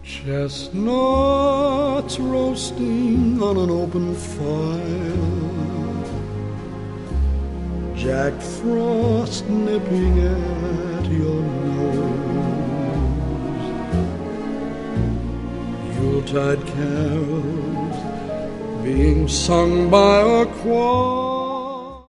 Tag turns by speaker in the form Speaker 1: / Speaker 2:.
Speaker 1: Chestnuts roasting on an open fire, Jack Frost nipping at your nose, Yuletide carols being sung by a choir.